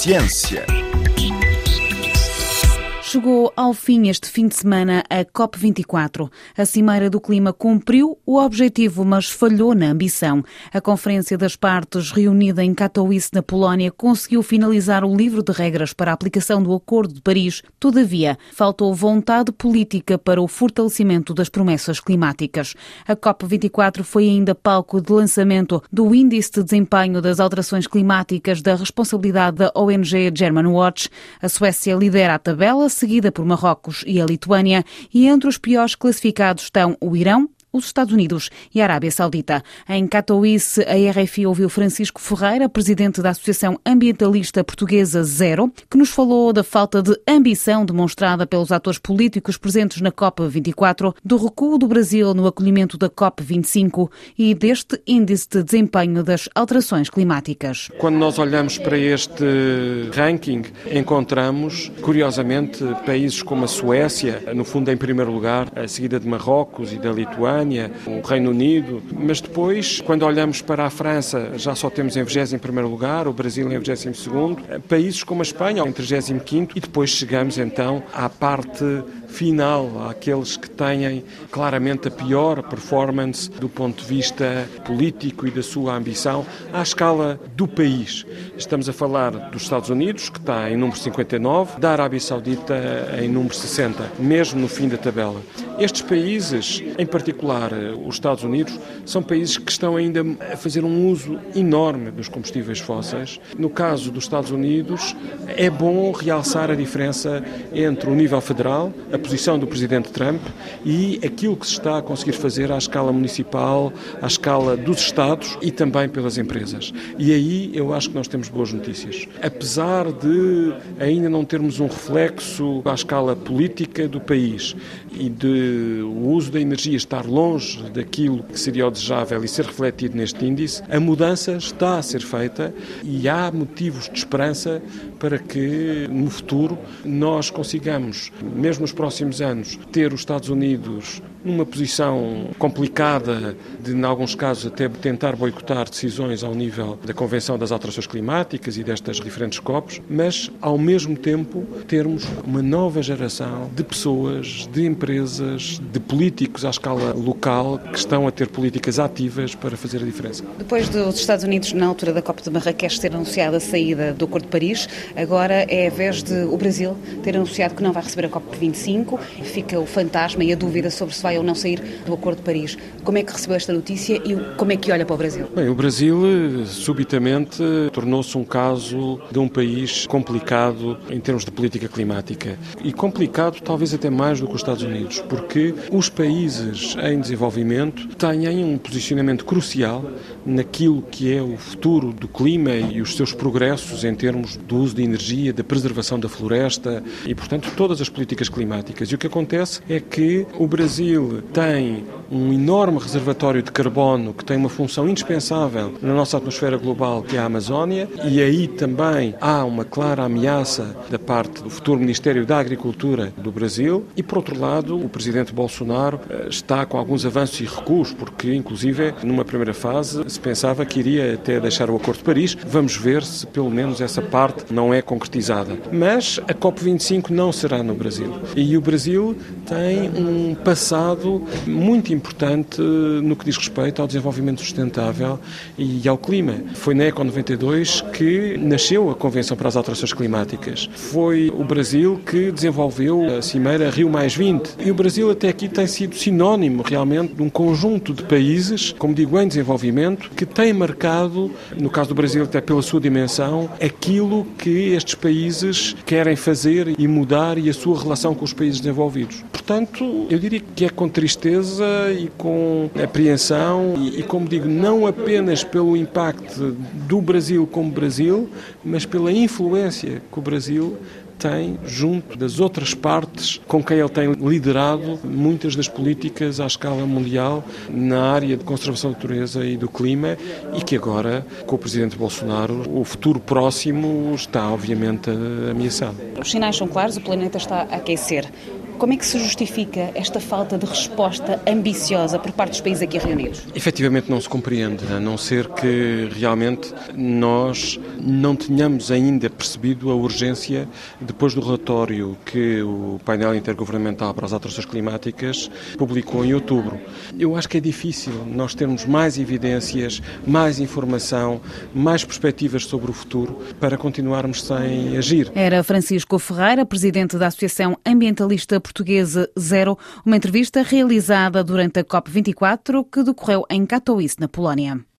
Ciência. Chegou ao fim este fim de semana a COP24. A Cimeira do Clima cumpriu o objetivo, mas falhou na ambição. A Conferência das Partes, reunida em Katowice, na Polónia, conseguiu finalizar o livro de regras para a aplicação do Acordo de Paris. Todavia, faltou vontade política para o fortalecimento das promessas climáticas. A COP24 foi ainda palco de lançamento do Índice de Desempenho das Alterações Climáticas da responsabilidade da ONG Germanwatch. A Suécia lidera a tabela, seguida por Marrocos e a Lituânia, e entre os piores classificados estão o Irão, os Estados Unidos e a Arábia Saudita. Em Katowice, a RFI ouviu Francisco Ferreira, presidente da Associação Ambientalista Portuguesa Zero, que nos falou da falta de ambição demonstrada pelos atores políticos presentes na COP24, do recuo do Brasil no acolhimento da COP25 e deste índice de desempenho das alterações climáticas. Quando nós olhamos para este ranking, encontramos, curiosamente, países como a Suécia, no fundo em primeiro lugar, a seguida de Marrocos e da Lituânia, o Reino Unido, mas depois, quando olhamos para a França, já só temos em 21º lugar, o Brasil em 22º, países como a Espanha em 35º, e depois chegamos então à parte final, àqueles que têm claramente a pior performance do ponto de vista político e da sua ambição à escala do país. Estamos a falar dos Estados Unidos, que está em número 59, da Arábia Saudita em número 60, mesmo no fim da tabela. Estes países, em particular os Estados Unidos, são países que estão ainda a fazer um uso enorme dos combustíveis fósseis. No caso dos Estados Unidos, é bom realçar a diferença entre o nível federal, a posição do presidente Trump, e aquilo que se está a conseguir fazer à escala municipal, à escala dos Estados e também pelas empresas. E aí eu acho que nós temos boas notícias. Apesar de ainda não termos um reflexo à escala política do país e de o uso da energia estar longe daquilo que seria o desejável e ser refletido neste índice, a mudança está a ser feita e há motivos de esperança para que no futuro nós consigamos, mesmo nos próximos anos, ter os Estados Unidos numa posição complicada de, em alguns casos, até tentar boicotar decisões ao nível da Convenção das Alterações Climáticas e destas diferentes COPs, mas, ao mesmo tempo, termos uma nova geração de pessoas, de empresas, de políticos à escala local que estão a ter políticas ativas para fazer a diferença. Depois dos Estados Unidos, na altura da COP de Marrakech, ter anunciado a saída do Acordo de Paris, agora é a vez de o Brasil ter anunciado que não vai receber a COP25, fica o fantasma e a dúvida sobre se vai ou não sair do Acordo de Paris. Como é que recebeu esta notícia e como é que olha para o Brasil? Bem, o Brasil subitamente tornou-se um caso de um país complicado em termos de política climática. E complicado talvez até mais do que os Estados Unidos, porque os países em desenvolvimento têm um posicionamento crucial naquilo que é o futuro do clima e os seus progressos em termos do uso de energia, da preservação da floresta e, portanto, todas as políticas climáticas. E o que acontece é que o Brasil tem um enorme reservatório de carbono que tem uma função indispensável na nossa atmosfera global, que é a Amazónia, e aí também há uma clara ameaça da parte do futuro Ministério da Agricultura do Brasil e, por outro lado, o presidente Bolsonaro está com alguns avanços e recuos, porque, inclusive, numa primeira fase, se pensava que iria até deixar o Acordo de Paris. Vamos ver se, pelo menos, essa parte não é concretizada. Mas a COP25 não será no Brasil. E o Brasil tem um passado muito importante no que diz respeito ao desenvolvimento sustentável e ao clima. Foi na ECO 92 que nasceu a Convenção para as Alterações Climáticas. Foi o Brasil que desenvolveu a Cimeira Rio+20. E o Brasil até aqui tem sido sinónimo realmente de um conjunto de países, como digo, em desenvolvimento, que tem marcado, no caso do Brasil até pela sua dimensão, aquilo que estes países querem fazer e mudar e a sua relação com os países desenvolvidos. Portanto, eu diria que é com tristeza e com apreensão e, como digo, não apenas pelo impacto do Brasil como Brasil, mas pela influência que o Brasil tem junto das outras partes com quem ele tem liderado muitas das políticas à escala mundial na área de conservação da natureza e do clima e que agora, com o presidente Bolsonaro, o futuro próximo está obviamente ameaçado. Os sinais são claros, o planeta está a aquecer. Como é que se justifica esta falta de resposta ambiciosa por parte dos países aqui reunidos? Efetivamente não se compreende, a não ser que realmente nós não tenhamos ainda percebido a urgência depois do relatório que o painel intergovernamental para as alterações climáticas publicou em outubro. Eu acho que é difícil nós termos mais evidências, mais informação, mais perspectivas sobre o futuro para continuarmos sem agir. Era Francisco Ferreira, presidente da Associação Ambientalista Portuguesa Zero, uma entrevista realizada durante a COP24 que decorreu em Katowice, na Polónia.